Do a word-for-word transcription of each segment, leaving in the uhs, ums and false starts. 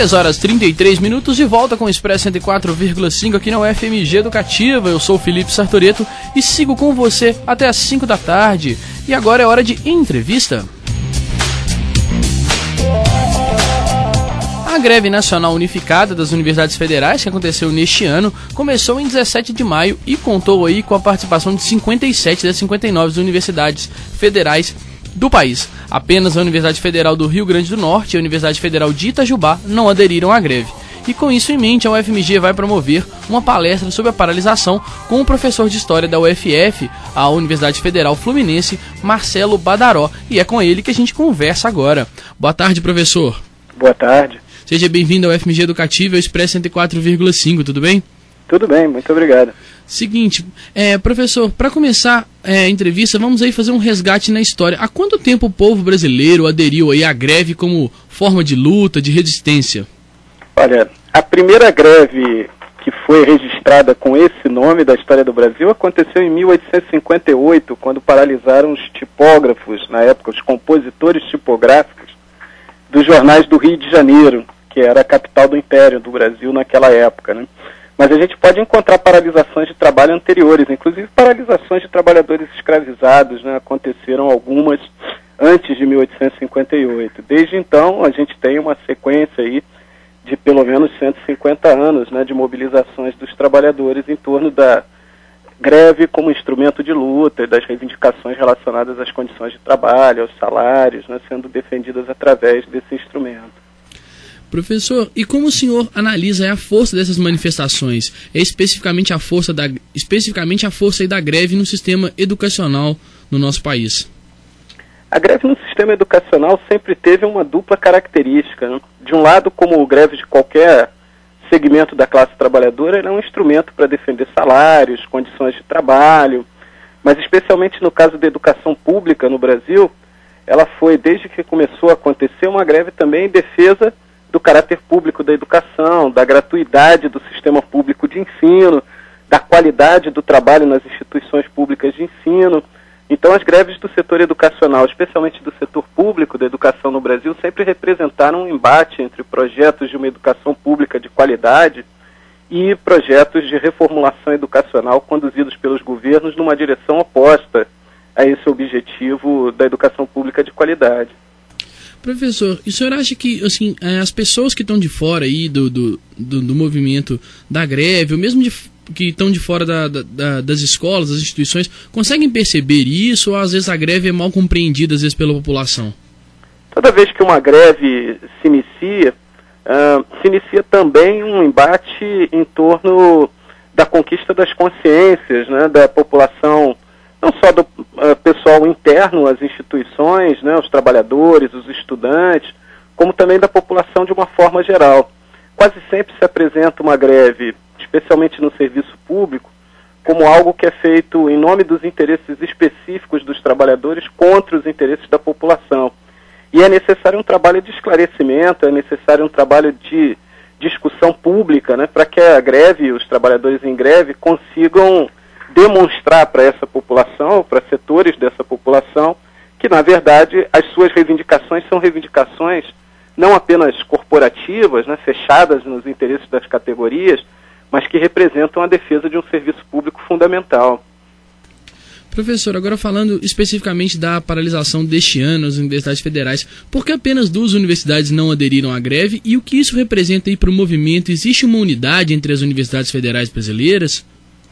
três horas e trinta e três minutos, de volta com o Expresso cento e quatro vírgula cinco aqui na U F M G Educativa. Eu sou o Felipe Sartoreto e sigo com você até as cinco da tarde. E agora é hora de entrevista. A greve nacional unificada das universidades federais, que aconteceu neste ano, começou em dezessete de maio e contou aí com a participação de cinquenta e sete das cinquenta e nove universidades federais do país. Apenas a Universidade Federal do Rio Grande do Norte e a Universidade Federal de Itajubá não aderiram à greve. E com isso em mente, a U F M G vai promover uma palestra sobre a paralisação com o professor de História da U F F, a Universidade Federal Fluminense, Marcelo Badaró. E é com ele que a gente conversa agora. Boa tarde, professor. Boa tarde. Seja bem-vindo ao U F M G Educativa, Expresso cento e quatro vírgula cinco, tudo bem? Tudo bem, muito obrigado. Seguinte, é, professor, para começar é, a entrevista, vamos aí fazer um resgate na história. Há quanto tempo o povo brasileiro aderiu aí à greve como forma de luta, de resistência? Olha, a primeira greve que foi registrada com esse nome da história do Brasil aconteceu em mil oitocentos e cinquenta e oito, quando paralisaram os tipógrafos, na época, os compositores tipográficos dos jornais do Rio de Janeiro, que era a capital do Império do Brasil naquela época, né? Mas a gente pode encontrar paralisações de trabalho anteriores, inclusive paralisações de trabalhadores escravizados, né? Aconteceram algumas antes de mil oitocentos e cinquenta e oito. Desde então, a gente tem uma sequência aí de pelo menos cento e cinquenta anos, né, de mobilizações dos trabalhadores em torno da greve como instrumento de luta e das reivindicações relacionadas às condições de trabalho, aos salários, né, sendo defendidas através desse instrumento. Professor, e como o senhor analisa a força dessas manifestações? É especificamente a força da, especificamente a força aí da greve no sistema educacional no nosso país? A greve no sistema educacional sempre teve uma dupla característica, né? De um lado, como greve de qualquer segmento da classe trabalhadora, ele é um instrumento para defender salários, condições de trabalho, mas especialmente no caso da educação pública no Brasil, ela foi, desde que começou a acontecer, uma greve também em defesa do caráter público da educação, da gratuidade do sistema público de ensino, da qualidade do trabalho nas instituições públicas de ensino. Então, as greves do setor educacional, especialmente do setor público da educação no Brasil, sempre representaram um embate entre projetos de uma educação pública de qualidade e projetos de reformulação educacional conduzidos pelos governos numa direção oposta a esse objetivo da educação pública de qualidade. Professor, e o senhor acha que assim, as pessoas que estão de fora aí do, do, do, do movimento da greve, ou mesmo de, que estão de fora da, da, das escolas, das instituições, conseguem perceber isso, ou às vezes a greve é mal compreendida às vezes pela população? Toda vez que uma greve se inicia, uh, se inicia também um embate em torno da conquista das consciências, né, da população, não só do uh, pessoal interno às instituições, né, os trabalhadores, os estudantes, como também da população de uma forma geral. Quase sempre se apresenta uma greve, especialmente no serviço público, como algo que é feito em nome dos interesses específicos dos trabalhadores contra os interesses da população. E é necessário um trabalho de esclarecimento, é necessário um trabalho de discussão pública, né, para que a greve, os trabalhadores em greve, consigam demonstrar para essa população, para setores dessa população, que, na verdade, as suas reivindicações são reivindicações não apenas corporativas, né, fechadas nos interesses das categorias, mas que representam a defesa de um serviço público fundamental. Professor, agora falando especificamente da paralisação deste ano nas universidades federais, por que apenas duas universidades não aderiram à greve e o que isso representa aí para o movimento? Existe uma unidade entre as universidades federais brasileiras?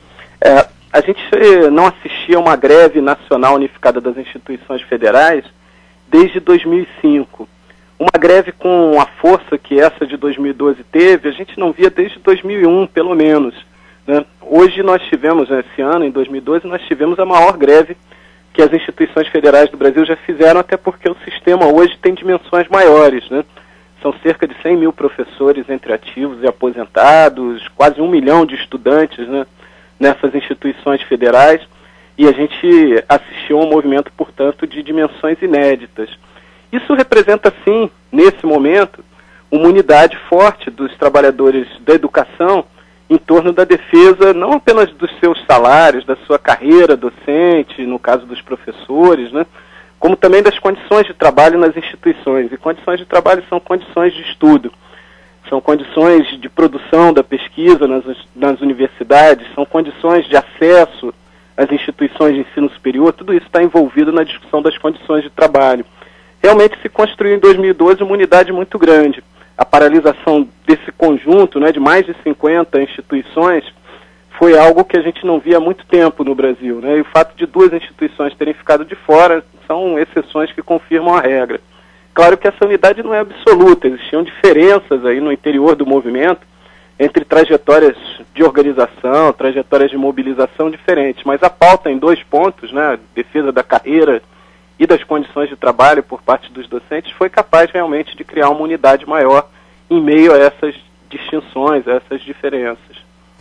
É, a gente não assistia a uma greve nacional unificada das instituições federais desde dois mil e cinco. Uma greve com a força que essa de dois mil e doze teve, a gente não via desde dois mil e um, pelo menos, né? Hoje nós tivemos, esse ano, em dois mil e doze, nós tivemos a maior greve que as instituições federais do Brasil já fizeram, até porque o sistema hoje tem dimensões maiores, né? São cerca de cem mil professores entre ativos e aposentados, quase um milhão de estudantes, né, nessas instituições federais, e a gente assistiu a um movimento, portanto, de dimensões inéditas. Isso representa, sim, nesse momento, uma unidade forte dos trabalhadores da educação em torno da defesa não apenas dos seus salários, da sua carreira docente, no caso dos professores, né, como também das condições de trabalho nas instituições. E condições de trabalho são condições de estudo. são condições de produção da pesquisa nas, nas universidades, são condições de acesso às instituições de ensino superior, tudo isso está envolvido na discussão das condições de trabalho. Realmente se construiu em dois mil e doze uma unidade muito grande. A paralisação desse conjunto, né, de mais de cinquenta instituições, foi algo que a gente não via há muito tempo no Brasil, né? E o fato de duas instituições terem ficado de fora são exceções que confirmam a regra. Claro que essa unidade não é absoluta, existiam diferenças aí no interior do movimento entre trajetórias de organização, trajetórias de mobilização diferentes, mas a pauta em dois pontos, né, defesa da carreira e das condições de trabalho por parte dos docentes, foi capaz realmente de criar uma unidade maior em meio a essas distinções, a essas diferenças.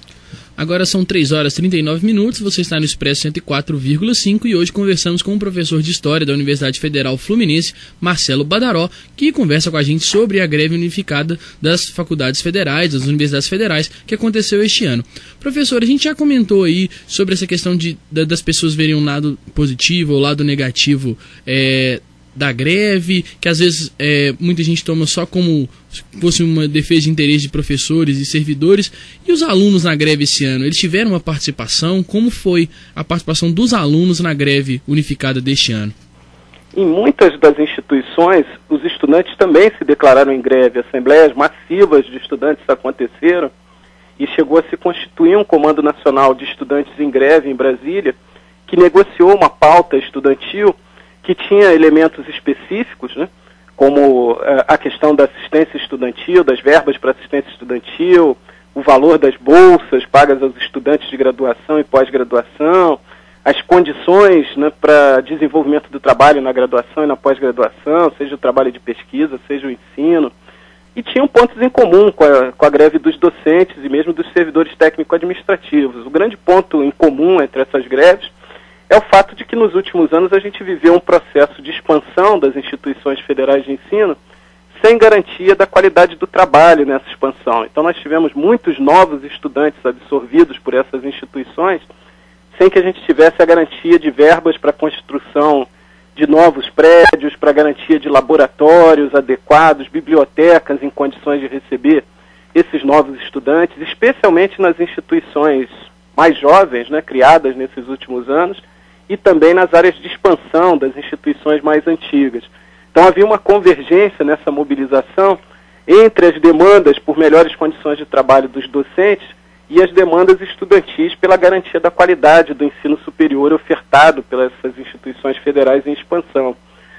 Agora são três horas e trinta e nove minutos, você está no Expresso cento e quatro vírgula cinco e hoje conversamos com o professor de História da Universidade Federal Fluminense, Marcelo Badaró, que conversa com a gente sobre a greve unificada das faculdades federais, das universidades federais, que aconteceu este ano. Professor, a gente já comentou aí sobre essa questão de, das pessoas verem um lado positivo ou lado negativo é, da greve, que às vezes é, muita gente toma só como se fosse uma defesa de interesse de professores e servidores. E os alunos na greve esse ano, eles tiveram uma participação? Como foi a participação dos alunos na greve unificada deste ano? Em muitas das instituições, os estudantes também se declararam em greve. Assembleias massivas de estudantes aconteceram e chegou a se constituir um Comando Nacional de Estudantes em Greve em Brasília, que negociou uma pauta estudantil que tinha elementos específicos, né, como uh, a questão da assistência estudantil, das verbas para assistência estudantil, o valor das bolsas pagas aos estudantes de graduação e pós-graduação, as condições, né, para desenvolvimento do trabalho na graduação e na pós-graduação, seja o trabalho de pesquisa, seja o ensino. E tinham pontos em comum com a, com a greve dos docentes e mesmo dos servidores técnico-administrativos. O grande ponto em comum entre essas greves é o fato de que nos últimos anos a gente viveu um processo de expansão das instituições federais de ensino sem garantia da qualidade do trabalho nessa expansão. Então nós tivemos muitos novos estudantes absorvidos por essas instituições sem que a gente tivesse a garantia de verbas para a construção de novos prédios, para a garantia de laboratórios adequados, bibliotecas em condições de receber esses novos estudantes, especialmente nas instituições mais jovens, né, criadas nesses últimos anos, e também nas áreas de expansão das instituições mais antigas. Então havia uma convergência nessa mobilização entre as demandas por melhores condições de trabalho dos docentes e as demandas estudantis pela garantia da qualidade do ensino superior ofertado pelas instituições federais em expansão.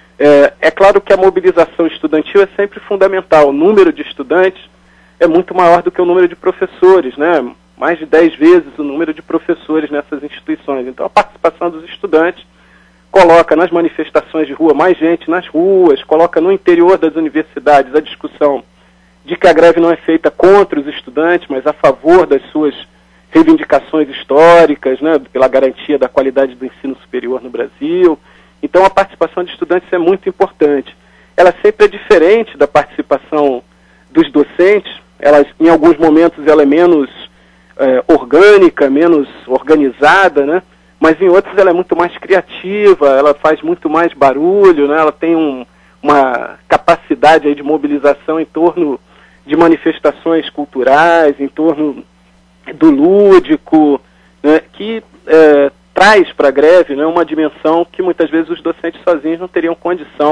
É, é claro que a mobilização estudantil é sempre fundamental. O número de estudantes é muito maior do que o número de professores, né? Mais de dez vezes o número de professores nessas instituições. Então a participação dos estudantes coloca nas manifestações de rua mais gente nas ruas, coloca no interior das universidades a discussão de que a greve não é feita contra os estudantes, mas a favor das suas reivindicações históricas, né, pela garantia da qualidade do ensino superior no Brasil. Então a participação de estudantes é muito importante. Ela sempre é diferente da participação dos docentes. Ela, em alguns momentos ela é menos É, orgânica, menos organizada, né? Mas em outros ela é muito mais criativa, ela faz muito mais barulho, né? Ela tem um, uma capacidade aí de mobilização em torno de manifestações culturais, em torno do lúdico, né? Que é, traz para a greve, né, uma dimensão que muitas vezes os docentes sozinhos não teriam condição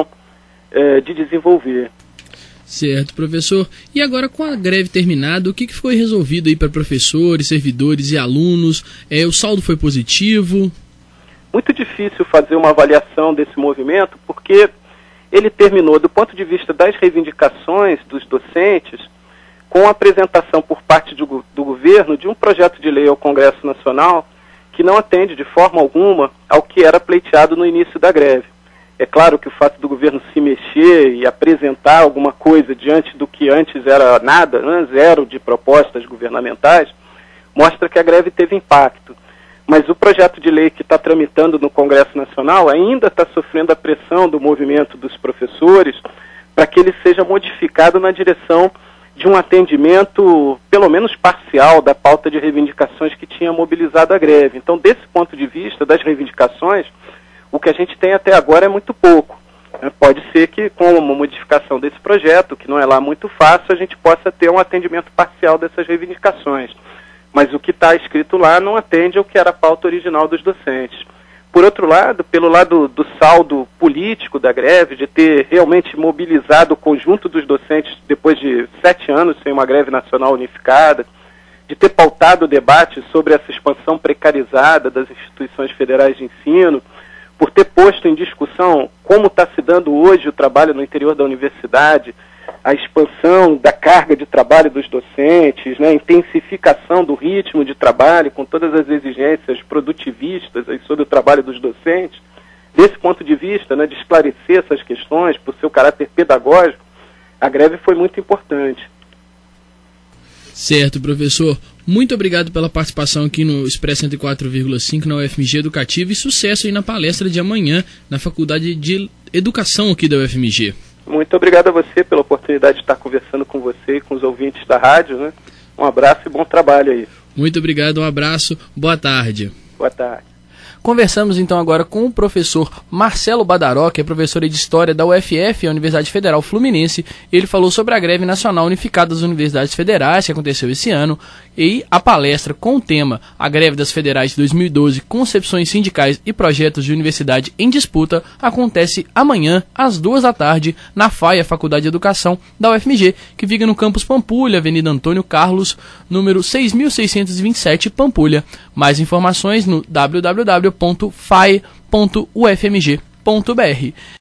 é, de desenvolver. Certo, professor. E agora, com a greve terminada, o que foi resolvido aí para professores, servidores e alunos? É, o saldo foi positivo? Muito difícil fazer uma avaliação desse movimento, porque ele terminou, do ponto de vista das reivindicações dos docentes, com a apresentação por parte do, do governo de um projeto de lei ao Congresso Nacional que não atende de forma alguma ao que era pleiteado no início da greve. É claro que o fato do governo se mexer e apresentar alguma coisa diante do que antes era nada, né, zero de propostas governamentais, mostra que a greve teve impacto. Mas o projeto de lei que está tramitando no Congresso Nacional ainda está sofrendo a pressão do movimento dos professores para que ele seja modificado na direção de um atendimento, pelo menos parcial, da pauta de reivindicações que tinha mobilizado a greve. Então, desse ponto de vista, das reivindicações, o que a gente tem até agora é muito pouco. Pode ser que com uma modificação desse projeto, que não é lá muito fácil, a gente possa ter um atendimento parcial dessas reivindicações. Mas o que está escrito lá não atende ao que era a pauta original dos docentes. Por outro lado, pelo lado do saldo político da greve, de ter realmente mobilizado o conjunto dos docentes depois de sete anos sem uma greve nacional unificada, de ter pautado o debate sobre essa expansão precarizada das instituições federais de ensino, por ter posto em discussão como está se dando hoje o trabalho no interior da universidade, a expansão da carga de trabalho dos docentes, né, a intensificação do ritmo de trabalho com todas as exigências produtivistas aí sobre o trabalho dos docentes. Desse ponto de vista, né, de esclarecer essas questões por seu caráter pedagógico, a greve foi muito importante. Certo, professor. Muito obrigado pela participação aqui no Expresso cento e quatro vírgula cinco na U F M G Educativa e sucesso aí na palestra de amanhã na Faculdade de Educação aqui da U F M G. Muito obrigado a você pela oportunidade de estar conversando com você e com os ouvintes da rádio, né? Um abraço e bom trabalho aí. Muito obrigado, um abraço, boa tarde. Boa tarde. Conversamos então agora com o professor Marcelo Badaró, que é professor de História da U F F, a Universidade Federal Fluminense. Ele falou sobre a greve nacional unificada das universidades federais que aconteceu esse ano e a palestra com o tema A Greve das Federais de dois mil e doze, Concepções Sindicais e Projetos de Universidade em Disputa acontece amanhã às duas da tarde na FAI, a Faculdade de Educação da U F M G, que fica no campus Pampulha, Avenida Antônio Carlos, número seis mil seiscentos e vinte e sete, Pampulha. Mais informações no w w w ponto f a i ponto u f m g ponto b r.